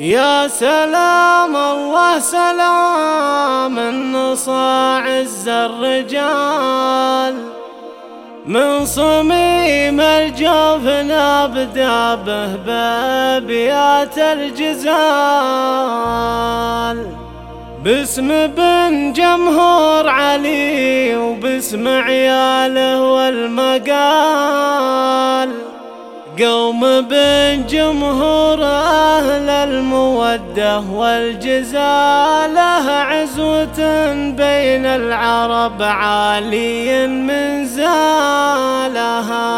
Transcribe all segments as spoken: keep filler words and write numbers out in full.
يا سلام الله سلام النصاع عز الرجال، من صميم الجوف نبدأ به بابيات الجزال، باسم بن جمهور علي وباسم عياله والمقال، قوم بن جمهور أهل المودة والجزالة، عزوة بين العرب عالي من زالها.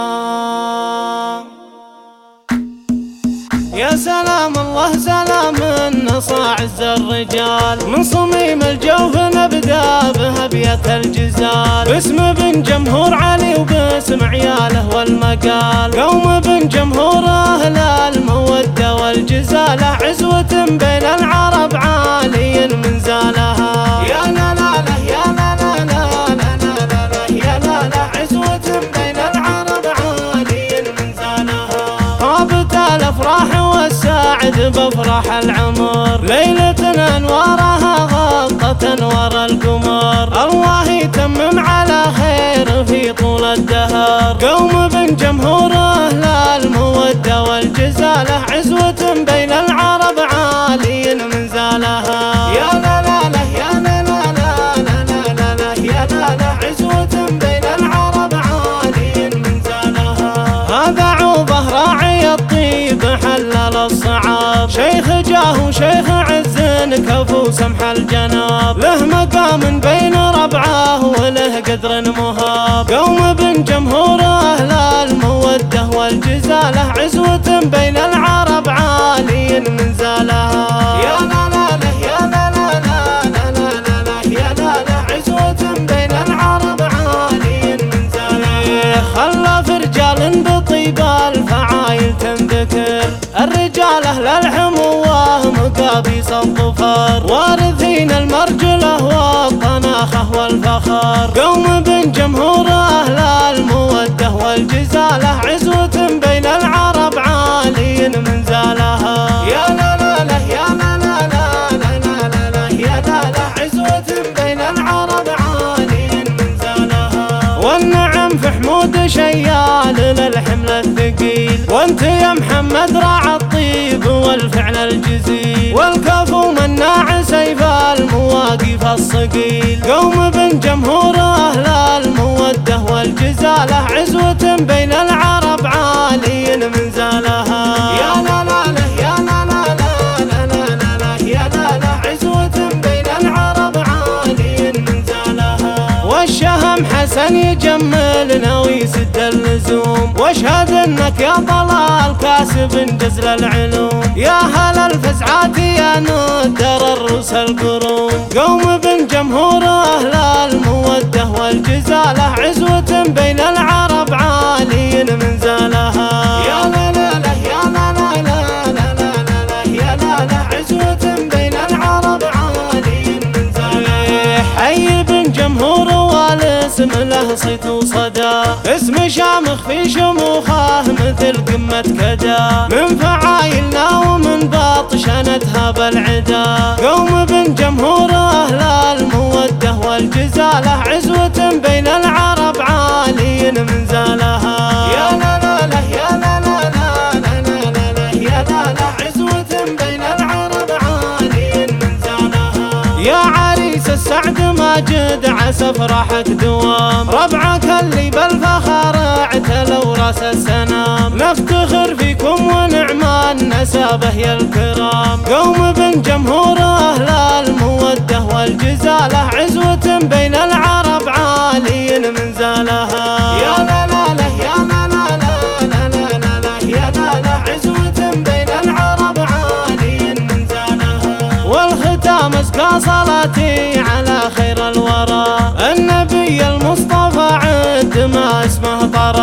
يا سلام الله سلام النصاع عز الرجال، من صميم الجوف نبدأ به أبيات الجزال، باسم بن جمهور علي وباسم عياله والمقال، قوم بن جمهور أهل المودة والجزالة، عزوة بين العرب عالي من زالها. يا لا لا لا يا لا لا لا لا لا لا يا لا لا، عزوة بين العرب عالي من زالها. طابت الأفراح والساعد بفرح العمر، ليلة أنوارها غطت أنوار القمر، الله يتمم على خير في طول الدهر، قوم بن جمهور أهل المودة والجزالة، عزوة بين العرب عالي من زالها. يا لا لا لا يا لا لا لا لا لا لا يا لا لا، عزوة بين العرب عالي من زالها. هذا عوضه راعي الطيب حلل الصعاب، شيخ جاه وشيخ عز كفو سمح الجناب، له مقام بين ربعه وله قدر مهاب، قوم بن جمهور أهل المودة والجزالة، عزوة بين العرب عالي من زالها. يا لا لا لا يا لا لا لا لا لا لا يا لا لا، عزوة بين العرب عالي من زالها. خلف رجال بطيب الفعايل تنذكر، الرجال أهل الحموة مقابيس الظفر، وارثين المرجلة والطناخة والفخر، قوم بن جمهور أهل المودة والجزالة، عزوة بين العرب عالي من زالها. يا لا لا لا يا لا لا لا لا لا لا يا لا لا، عزوة بين العرب عالي من زالها. والنعم في حمود شيال للحمل الثقيل، وانت يا محمد راعى الطيب والفعل الجزيل، والكفو مناع سيف المواقف الصقيل، قوم بن جمهور أهل المودة والجزالة، عزوة بين العرب عالي من زالها. يا لا لا لا يا لا لا لا لا لا لا يا لا لا، عزوة بين العرب عالي من زالها. والشهم حسن يجملنا ويسد اللزوم، واشهد انك يا طلال كاسب جزل العلوم، يا هل الفزعات يا ندر الروس القروم، قوم بن جمهور أهل المودة والجزالة، عزوة بين العرب عالي من زالها. يا لا لا لا يا لا لا لا لا لا لا يا لا لا، عزوة بين العرب عالي من زالها. حي بن جمهور والاسم له صيت وصدى، اسم شامخ في شموخه مثل قمة كدا، من فعايلنا ومن باطشنتها بالعدا، قوم بن جمهور أهل المودة والجزالة، عزوة بين العرب عالي من زالها. يا لا لا لا يا لا لا لا لا لا لا يا لا لا، عزوة بين العرب عالي من زالها. يا عريس السعد ماجد عسى فرحك دوام، ربعك اللي بالفخر اعتلوا راس السنام، نفتخر فيكم ونعمان نسابه يا الكرام، قوم بن جمهور أهل المودة والجزالة، عزوة بين العرب عالي من زالها. يا لا لا لا يا لا لا لا لا لا لا يا لا لا، عزوة بين العرب عالي من زالها. والختام ازكى صلاتي على خير الورى، النبي المصطفى عد ما اسمه طرى،